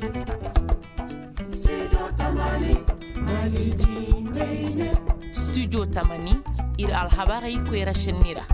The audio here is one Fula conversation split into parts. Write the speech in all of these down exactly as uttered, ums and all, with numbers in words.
Studio Tamani ira alhabarai kwera shenira.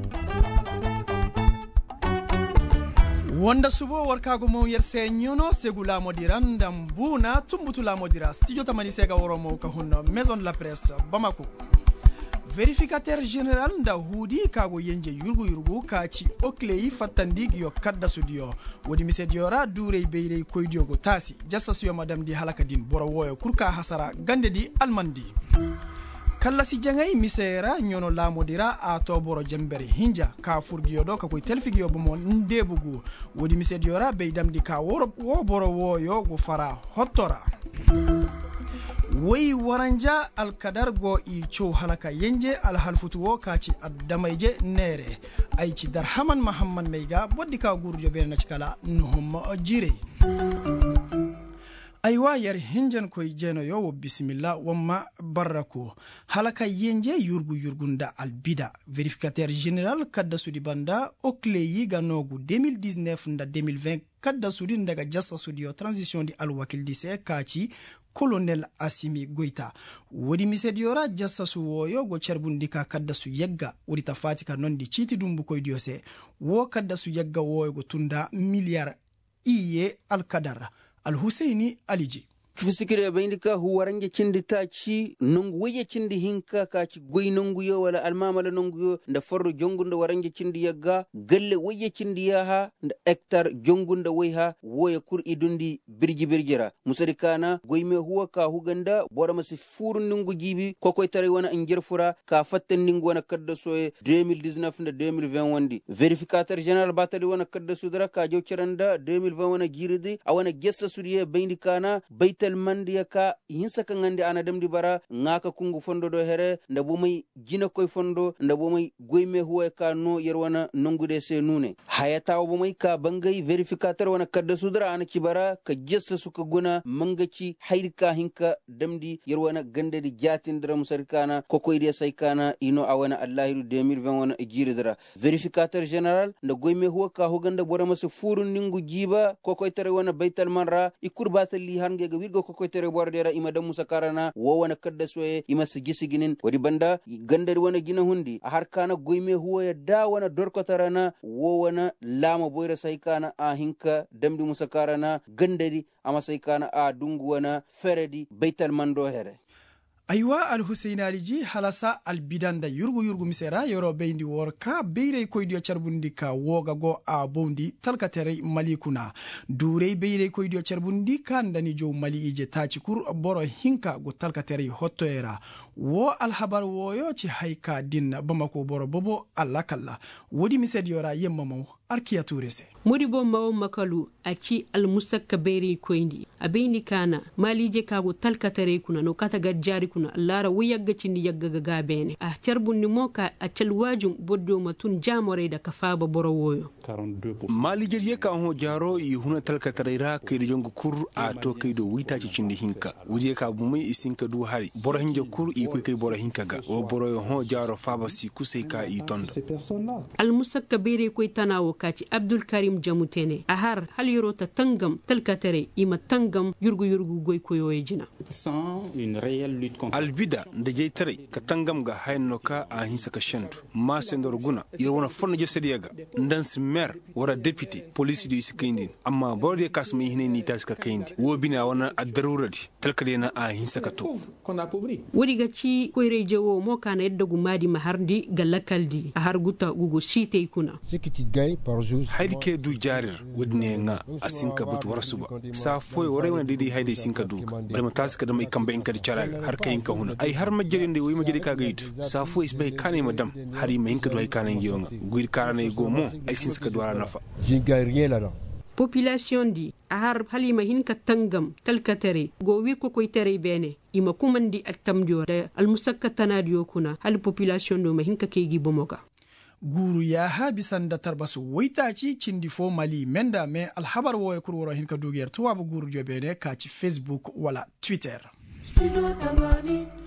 Wanda subo warkago mo yerse nyono segula modiran dambuna tumbutula modira studio Tamani sega woromo ka hunno maison de la presse Bamako. Vérificateur général nda hudi kago yenje yurgu yurgu kaci oklei fatandig yo kadda studio wodi misediora dure beyrey koydio go tasi jassa suyo madame di halakadin boro woyo kurka hasara gande di almandi kala si jangay misera nyono la modira a to boro jembere hinja ka furgiyo do ka koy telfigiyo bomo ndebugu wodi misediora beydam di ka woro wo boro woyo go fara hottora Wai waranja alkadar go i cho halaka yenje alhalfutuwo kaci addamaije nere aici darhaman mahamman meiga boddi ka gurjo be na cikala nuhum jire aywa yar hinjan koy jeno yo bismillah wamma barako halaka yenje yurgu yurgunda albida vérificateur général kadda sudi banda okleyi ganogu deux mille dix-neuf nda deux mille vingt kadda sudi ndaga jassa studio transition di alwakil dise kaci colonel Asimi Goita wodi misediora jassa su woyo go cerbundika kadda su yegga wodi tafatika nondi citi dumbu koy diose wo kadda su yegga woyo go tunda milliard iye alkadara al Husaini Aliji fisikire bayindika huwarange cindi taci nongu weye cindi hinka kaci goy nongu yo wala almamala nongu yo nda forro jongunda warange cindi yagga galle weye cindi yaha nda hectare jongunda wayha woya kur idundi birji birjira musari kana goyme huwa ka huganda bora masi furu nongu jibi kokoy tare wana injerfura ka fatten ningu wana kadda soye deux mille dix-neuf nda deux mille vingt wandi vérificateur général batali wana kadda sudara ka jawceranda deux mille vingt wana giridi awana gessa sudiye bayindikana bayta mandiya ka hinsa ka ngandi ana demdi bara ngaka kungu fondo do here nda bomay jina koy fondo nda bomay goyme huwa ka no yerwana nongude se nune hayata bomay ka bangay vérificateur wana kadda sudra ana kibara ka jessa suka guna mangaci hayrika hinka demdi yerwana gande di jatin dara musarikana kokoy de saykana ino awana allahiru deux mille vingt wana jiridra vérificateur général nda goyme huwa ka hoganda bora mas furun ningu jiba kokoy tare wana baytal manra ikurbatali hange ga wirgo kokoy tere bordera ima da musa karana wo wana kadda soye ima sigisi ginin wadi banda gandari wana gina hundi a har kana goyme huwa ya da wana dorko tarana wo wana lama boyra saykana a hinka damdi musa karana gandari ama saykana a dungu wana feredi baital mando here aywa al Hussein Aliji halasa al bidanda yurgu yurgu misera yoro beindi worka beire koydio charbundika woga go a bondi talkatere malikuna dure beire koydio charbundika ndani jow mali ije tacikur boro hinka go talkatere hottoera wo al habar woyo ci hayka din Bamako boro bobo alla kala wodi misediora yemmamo arkiya turese modi bo mawo makalu aci al musakka beire koyndi abeni kana malije kago talkatere kuna no kata garjari kuna lara wiyagga cindi yagga ga bene a charbunni moka a calwajum boddo matun jamore da kafaba boro woyo malije ye ka ho jaro yi huna talkatere ra kayde jongo kur a to kaydo wita ci cindi hinka wudi ka bumay isinka du hari boro hinje kur i ko kay boro hinka ga o boro ho jaro faba si kusay ka i tondo al musakka beire koy tanawo kaci Abdul Karim Jamutene a har hal yoro ta tangam talkatere ima tangam yurgu yurgu goy koyo jina sans une réelle lutte contre albida da jeytare ka tangam ga hayno ka a hinsa ka shendu ma sendor guna yerwona fonna je sediyaga ndans maire wara député police du iskindin amma borde kasma hine ni taska kindi wo bina wana adarurati talkade na a hinsa ka to wodi gaci koyre jewo mo kana yedda gumadi mahardi galakaldi a har guta gugo site kuna haydi ke du jarir wadne nga asinka but warasuba sa foy wore wona didi haydi sinka du bama taska dama ikamba in kadi charaga har kay inka huna ay har majjeri nde wi majjeri kaga yitu sa foy isbay kane madam hari ma hinka du hay kana ngiyonga guir karane go mo ay sinka ka du wala nafa jinga rien là population di a har halima hinka tangam talkatere go wi ko koy tere bene ima kumandi attamdio da almusakka tanadio kuna hal population do ma hinka kegi bomoga guru ya habisanda tarbasu waitaci cindi fo mali menda me alhabar wo kurworo hinka dugiyar tuwa bu guru jobene kaci Facebook wala Twitter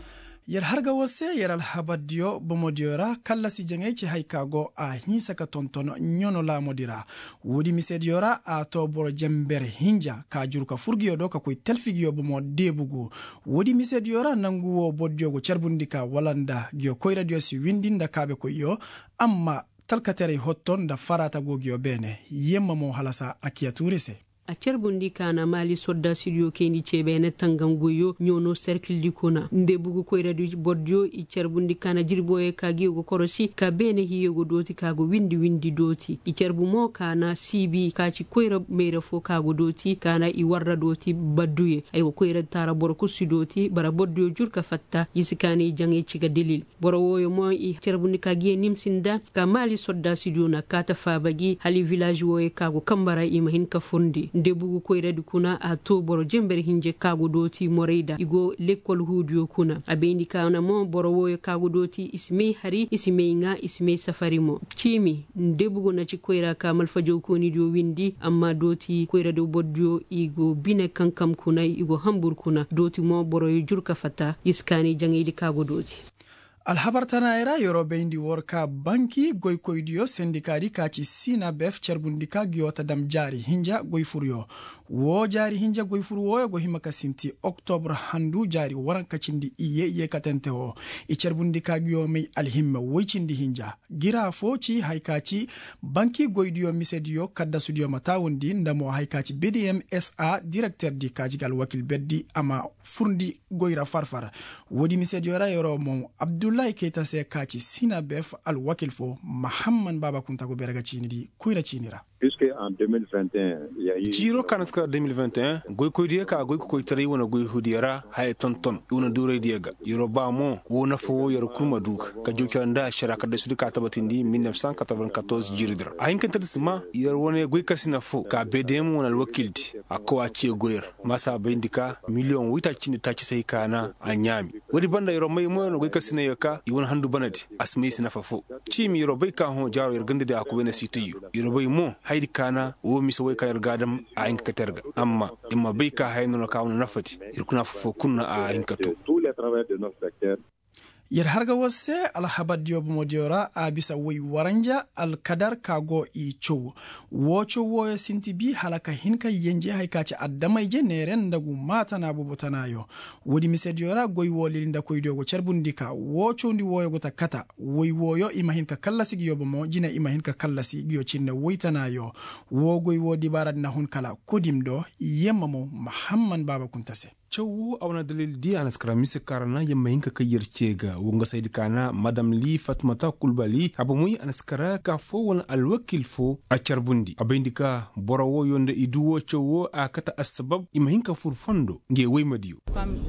Yer harga wose yer alhabadio bomodiora kala si jenge ci haykago a hinsa ka tonton nyono la modira wodi misediora a to boro jember hinja ka jur ka furgiyo do ka koy telfigio bomo debugo wodi misediora nanguwo bodjogo cerbundika walanda gyo koy radio si windinda kabe koyo amma talkatere hotton da farata gogyo bene yemma mo halasa akiyaturese a cerbundi kana mali sodda studio kendi cebene tangangoyo nyono cercle di kona ndebugo ko radio bodjo i cerbundi kana jirboye ka gigo korosi ka bene hiyogo doti kago windi windi doti i cerbu mo kana sibi ka ci koyra mere fo kago doti kana i warra doti badduye ay ko koyra tara boro ko sudoti bara bodjo jurka fatta yisikani jangi ciga delil boro woyo mo i cerbundi ka giye nimsinda ka mali sodda studio na kata fabagi hali village woye kago kambara imahin ka fundi ndebugu koyredi kuna a to boro jember hinje kago doti moreida igo lekkol hudiyo kuna abendi kana mo boro woyo kago doti isme hari isme nga isme safari mo chimi ndebugu na ci koyra ka malfajo koni dio windi amma doti koyredi boddio igo bine kankam kuna igo hambur kuna doti mo boro jurka fata iskani jangidi kago doti alhabartana era yorobeindi worka banki goy koydiyo sendikari kaci sina bef cerbundika giyota dam jari hinja goy furyo wo jari hinja goy furwo go himaka sinti octobre handu jari waranka cindi iye iye katente o i cerbundika giyo mi alhimme woycindi hinja gira foci haykaci banki goydiyo misediyo kadda sudiyo matawundi ndamo haykaci B D M S A directeur di kajigal wakil beddi ama furndi goyra farfara wodi misediyo ra yoro mo abdul Abdoulaye Keita se kaci sina bef al wakil fo Mahamman Baba Kunta ko berga chini di kuira chinira puisque en deux mille vingt et un il y a eu Jiro kanaska deux mille vingt et un goy koy diya ka goy koy tari wona goy hudiyara hay tonton wona dure diyaga yoruba mo wona fo yor kurma duk ka jokiranda sharaka de sudika tabatindi mille neuf cent quatre-vingt-quatorze jiridra ayin kan tadisma yor wona goy kasina fo ka B D M wona wakildi akko aci goyer masa bayindika million wita cindi taci sai kana anyami wodi banda yor may mo goy kasina yoka iwon handu banadi asmi sina fafo chimi yor bay ka ho jaro yor gande de akubena sitiyu yor bay mo haydi kana wo mi so way kayar gadam a inka terga amma imma bay ka hayno ka wona nafati irkuna fo kunna a inkato tous les travailleurs de notre secteur yer harga wose alhabadiyo bomodiora a bisa way waranja alkadar kago i chow wo chow wo sinti bi halaka hinka yenje haykaci addamayje neren ndagu matana bubutanayo wodi misediora goy wolinda koydo go cerbundika wo chondi woyo go takata woy woyo imahinka kallasi giyo bomo jina imahinka kallasi giyo cinne woytanayo wo goy wodi barad na hun kala kodimdo yemmamo Mahamman Baba Kuntase Chow awna dalil di anaskara mise karana yemma hinka kayir cega wonga saydi kana madam li Fatmata Kulbali abumuy anaskara ka fo wala alwakil fo a charbundi abindika borawo yonde iduwo chowo akata asbab ima hinka furfondo nge weymadiyo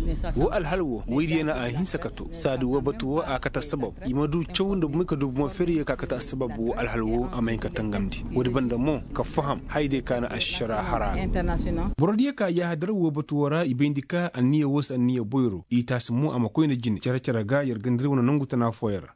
wo alhalwo weydiyana a hinsakato sadu wabatu akata sabab imadu chowndo mika do mo feriye ka kata asbab wo alhalwo ama hinka tangamdi wodi banda mo ka faham hayde kana ashara hara international borodiye ka ya hadar wabatu wara ibindika ka aniya wos aniya boyro itas mu ama koyna jin cara cara ga yar gandire wona nangu tana foyara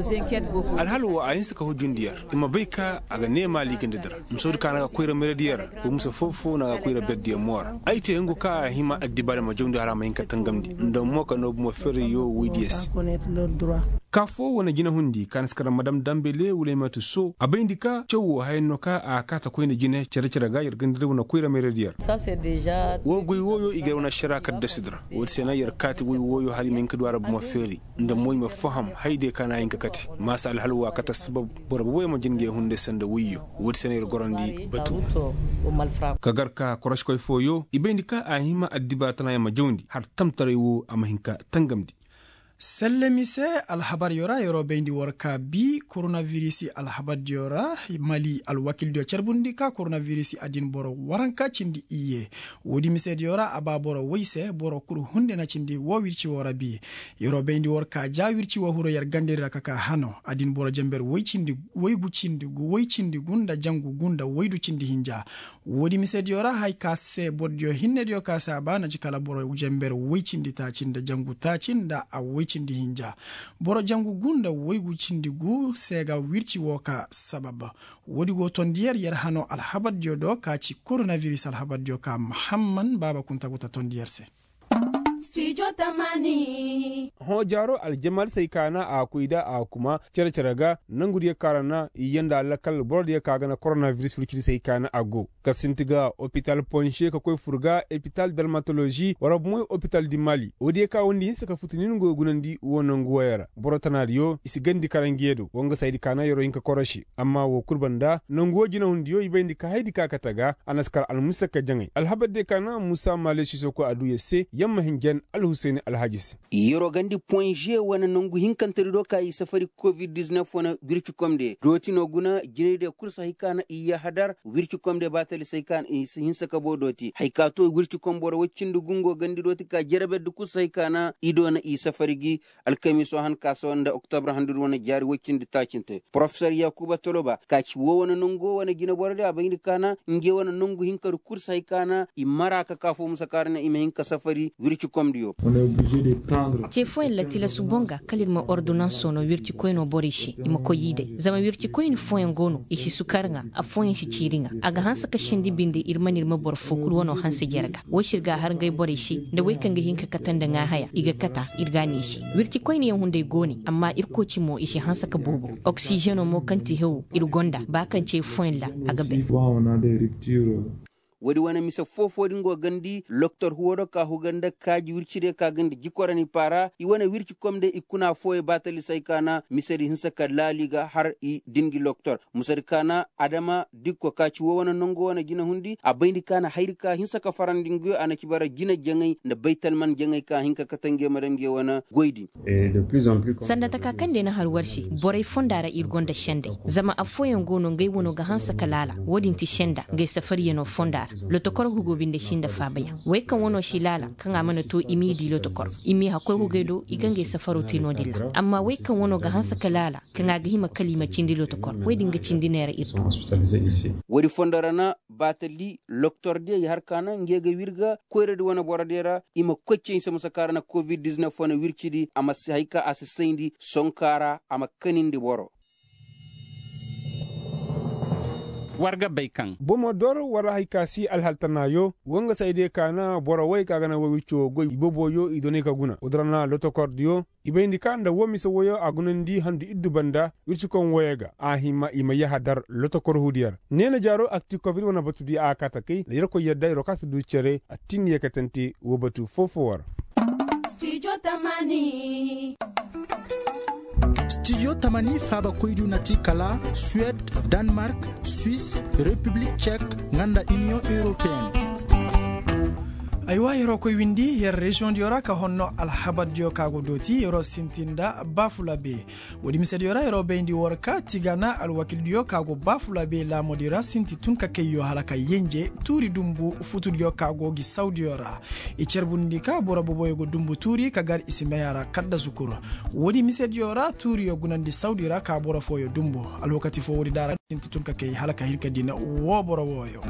alhalu wa ayin saka hujundiyar ima bayka aga nema ligende dara musod kana koyra merediyar ko musa fofo na koyra beddi mor aite ngo ka hima addibale ma jondi harama hinka tangamdi ndo mo ka no mo fere yo widies ka fo wona jina hundi kan skara madam Dambele Wulematu So abayindika chowo hayno ka a kata koyna jine cara cara ga yar gandire wona koyra merediyar ça c'est déjà wo goy woyo igere wona shara kadda sidra wodi sena yar kati woy woyo hali men kadu arab mo feri nda moy ma faham hayde kana yin kati masa al halwa kata sabab borab woy ma jinge hunde senda wiyo wodi sena yar gorandi batu kagarka korosh koy foyo ibendika a hima addiba tana ma jondi har tamtare wo ama hinka tangamdi sellemise alhabar yora yoro bendi worka bi coronavirus alhabar yora mali alwakil dio cerbundi ka coronavirus adin boro waranka cindi iye wodi mise yora aba boro wise boro kuru hunde na cindi wo wirci wora bi yoro bendi worka ja wirci wo huro yar gandira kaka hano adin boro jember woy cindi woy gu cindi gu woy cindi gunda jangu gunda woydu cindi hinja wodi mise yora hay kasse bodjo hinne dio kasa bana jikala boro jember woy cindi ta cinda jangu ta cinda a cindi hinja boro jangu gunda woygu cindi gu sega wirci woka sababa wodi go ton dier yer hano alhabad jodo ka ci coronavirus alhabad jo ka Mahamman Baba Kunta Guta ton dier se Studio Tamani. Ho jaro aljamal sai kana a kuida a kuma cerceraga nan gudiya karana yanda lakal bord ya kaga na coronavirus fulkiri sai kana ago kasintiga hospital Ponche ka koy furga hospital dermatologie warab moy hospital di Mali odi ka wondi hinsa ka futunin go gunandi wonon goyara borotanario isi gandi karangedo wonga saydi kana yoro hinka koroshi amma wo kurbanda nan goji na hundiyo ibendi ka haydi ka kataga anaskar almusaka jangai alhabade kana Musa Maleshi soko adu yesse yamma hingen al Hussein Alhajis yoro gandi Ponche wana nongu hinkantari do kai safari covid dix-neuf wana wirchu komde doti no guna jinede kursa hikana iya hadar wirchu komde batali saykan isi hinsa ka bodoti haikato wirchu komboro waccindu gungo gandi doti ka jarabe du kursa hikana idona i safarigi alkamiso han kasonda octobre handur wana jari waccindi tacinte professeur Yakuba Toloba kaci wo wana nongo wana gina borde abayndi kana nge wana nongu hinkaru kursa hikana i maraka kafo musakarna ime hinka safari wirchu komdiyo ce foi latila subonga kalirma ordonnance sono wirti koyno borishi ima koyide zama wirti koyno foyen gono ishi sukarnga a foyen shi ciringa aga hansa ka shindi binde irmanir ma bor fokul wono hansa jerga wo shirga har ngay borishi da way kanga hinka katanda nga haya iga kata irgani shi wirti koyno yan hunde goni amma irkoci mo ishi hansa ka bobo oxygeno mo kanti hew irgonda ba kan ce foyen la aga be wadi wana misa fofo dingo gandi loktor huwodo ka huganda kaji wirchide ka gandi jikorani para i wana wirchi komde ikuna foye batali saykana misari hinsa ka laliga har i dingi loktor musari kana adama dikko kaci wo wana nongo wana gina hundi a bayndi kana hayri ka hinsa ka farandingo ana kibara gina jangay na baytal man jangay ka hinka katange madange wana goydi sanda ta kakande na har warshi boray fondara irgonda shende zama a foyen gono ngay wono ga hansa ka lala wodin ti shenda ngay safari yeno fondara lotokor hugo binde shinda fabaya way kan wono shilala kan amana to imidi lotokor imi hakoy hugedo igange safaro tino dilla amma way kan wono ga hansa kalala kan aga hima kalima cindi lotokor way dinga cindi nera irto wadi fondarana batali loktor de har kana ngega wirga koyrede wona boradera ima kocce sama sakarana covid dix-neuf wona wircidi ama hayka assendi sonkara ama kanindi boro warga baykan bomo doro wara haikasi alhaltanayo wonga sayde kana bora way kaga na wicho go ibobo yo idone ka guna odrana lotokordio ibendi kanda womi so woyo agunandi handu iddu banda wirchi kon woyega ahima ima yahadar lotokor hudiyar nena jaro akti covid wona batudi akata kay le ko yedda ro katu du chere atin yekatenti wo batu fofowar Studio Tamani. Studio Tamani faba koydu nati kala Suède, Danemark, Suisse, République tchèque, nganda Union européenne. aywa yoro koy windi yer région diora ka honno alhabad dio kago doti yoro sintinda bafula be wodi mised yora yoro bendi worka tigana alwakil dio kago bafula be la modira sinti tunka keyo halaka yenje turi dumbu futu dio kago gi saudi yora e cerbundi ka bora boboy go dumbu turi ka gar isimeyara kadda zukuro wodi mised yora turi yo gunandi saudi yora ka bora foyo dumbu alwakati fo wodi dara sinti tunka kay halaka hirka dina wo bora woyo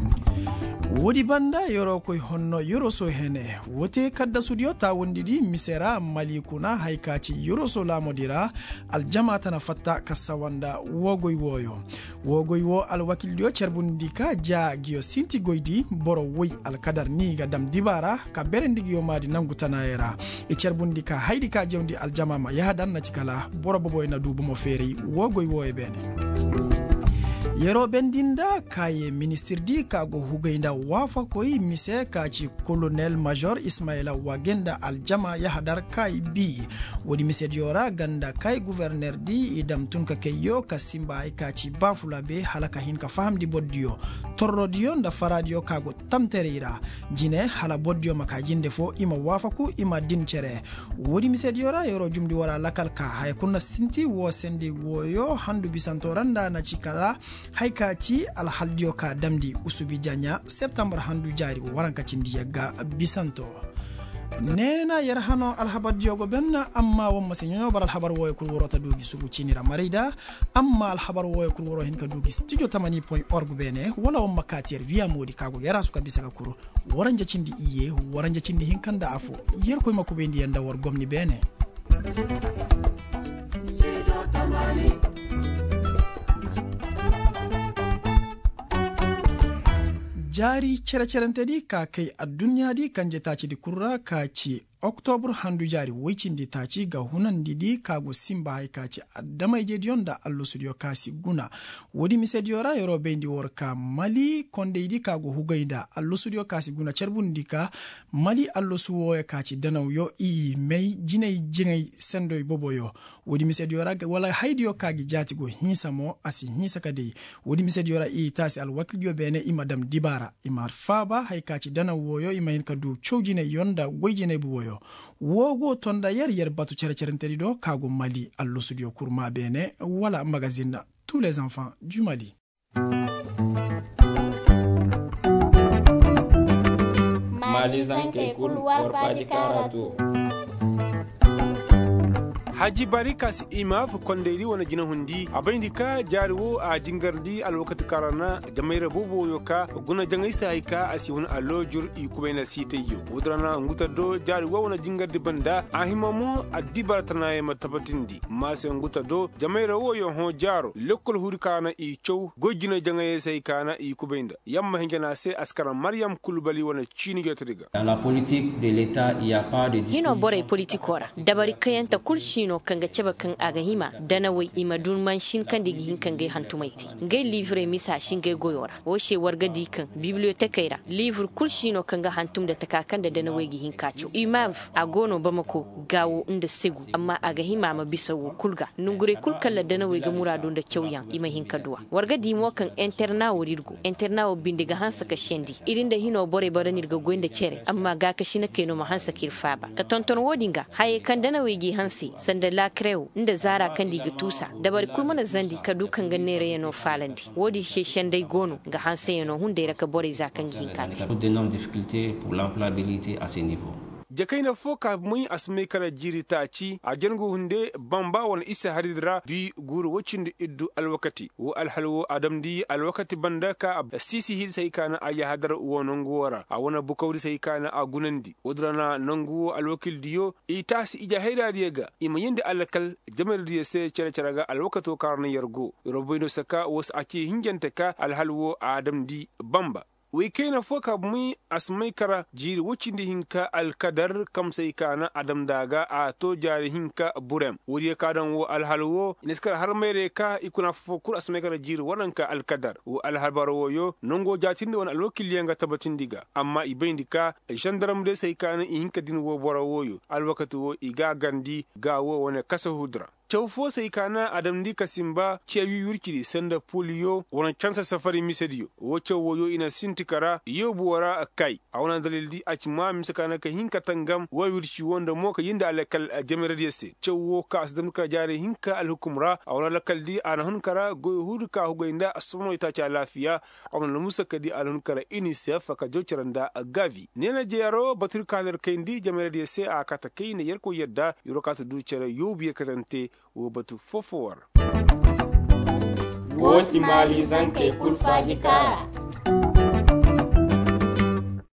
wodi banda yoro koy honno yoro so hene wote kadda studio ta wondidi misera malikuna haikaci yoro so la modira al jamaata na fatta kasawanda wogoy woyo wogoy wo al wakil dio cerbundika ja giyo sinti goydi boro woy al kadar ni ga dam dibara ka berendigi yo madi nangutana era e cerbundika haydi ka jewndi al jamama yahadan na cikala boro boboy na dubo mo feri wogoy woye bene yero bendinda kaye ministre di kago hugayda wafa koy mise kaci colonel major Ismaila Wagenda aljama yahdar kay bi wodi mise diora ganda kay gouverneur di idam tunka keyo kasimba ay kaci bafula be halaka hin ka famdi boddio torrodio nda faradio kago tamterira jine hala boddio makajinde fo ima wafa ko ima dincere wodi mise diora yero jumdi wara lakal ka hay kunna sinti wo sendi woyo handu bisantoranda na cikala haikaci alhaldio ka damdi usubi janya septembre handu jari waranka cindi yagga bisanto nena yarhano alhabar diogo benna amma wamma sinyo bar alhabar woy kur worota dugi subu cinira marida amma alhabar woy kur woro hin ka dugi studio tamani point org bene wala wamma katier via modi kago yara suka bisaka kuro waranja cindi iye waranja cindi hin kanda afo yer koy makko be ndi yanda wor gomni bene studio tamani jari cere-cerente di ka kai a duniya di kan je taci di kurra ka ci octobre handu jari wicindi taci ga hunan didi kago simba hay kaci adama jediyon da allo studio kasi guna wodi misediora yoro bendi worka mali konde idi kago hugaida allo studio kasi guna cerbundi ka mali allo suwo kaci danaw yo i mei jinay jinay sendoy boboyo wodi misediora wala haydiyo kagi jati go hinsamo asi hinsa kade wodi misediora i tasi al wakilyo bene i madam dibara imar faba hay kaci danaw woyo i mayin kadu chowjine yonda goyjine buwoyo wogo tonda yer yer batu cere cerenteri do kago mali allo studio kurma bene wala magazine tous les enfants du Mali. Mali zanke kul warfaji karatu. Haji Barikas imaf kondeli wana jina hundi abayindika jariwo a jingardi alwakati karana jamaira bobo yoka guna jangaisa haika asi wana alojur ikubena site yo udrana nguta do jariwo wana jingardi banda ahimamo adibaratana ya matabatindi masi nguta do jamaira wo yo hon jaro lokol hurikana i chow gojina jangaisa haika ikubenda yamma hengena se askara Mariam Kulubali wana chini yotriga. Dans la politique de l'État, il n'y a pas de hino bore politikora dabari kayanta kulshi no kanga ceba kan agahima dana wai imadun man shin kan digi hin kan gai hantumaiti ngai livre misa shin gai goyora wo she warga dikan bibliothèque livre kulshi no kanga hantum da takakan da dana wai gihin kacho imav agono bamako gawo inda segu amma agahima ma bisa wo kulga nungure kulkalla dana wai ga muradun da kyauyan ima hin kaduwa warga dimo kan interna worirgo interna wo bindiga hansa ka shendi irin da hino bore baranir ga goyinda cere amma ga ka shina keno ma hansa kirfaba ka tonton wodinga haye kan dana wai gi hansi da la creu inda zara kan diga tusa da bari kulmana zandi ka dukan ganne rayano falandi wodi sheshen dai gono ga hanse yano hunde raka bore zakan ginkati d'énormes difficultés pour l'employabilité à ce niveau. Jakaina foka muy asme kala jiri taci a jango hunde bamba wana isa haridra bi guru wacinde iddu alwakati wo alhalwo adamdi alwakati bandaka sisi hil saykana aya hadar wonongo wara a wana bukawri saykana a gunandi wodrana nangu alwakil diyo itasi ija hayda diega ima yende alakal jamar diye se cere ceraga alwakato karna yargo roboyno saka was aci hinjantaka alhalwo adamdi bamba wikena foka muy asmai kara jiri wucindi hinka alkadar kamsai kana adam daga a to jari hinka burem wuri kadan wo alhalwo niskar har mere ka ikuna fokur asmai kara jiri wananka alkadar wo alhalbaro yo nongo jatinde won alwakil yanga tabatindiga amma ibendika gendarme de sai kana hinka din wo boro yo alwakatu wo iga gandi gawo wona kasa hudra chawfo sai kana adam di kasimba ciyawi yurkiri sanda polio wona chansa safari misediyo wo chawo ina sintikara yo buwara kai a wannan dalil di a cima misakana ka hinka tangam wa yurci wanda moka yinda alakal jamira diyese chawo ka asdam ka jare hinka alhukumra a wannan lakal di ana hunkara go hudu ka hugoinda asmono ita cha lafiya a wannan musaka di alhunkara unicef ka joceranda gavi nena jero batur kalar kaindi jamira diyese a kata kai ne yarko yadda yurokata ducere yobiye karante wo batu fofowar woti mali zanke kulfaji kara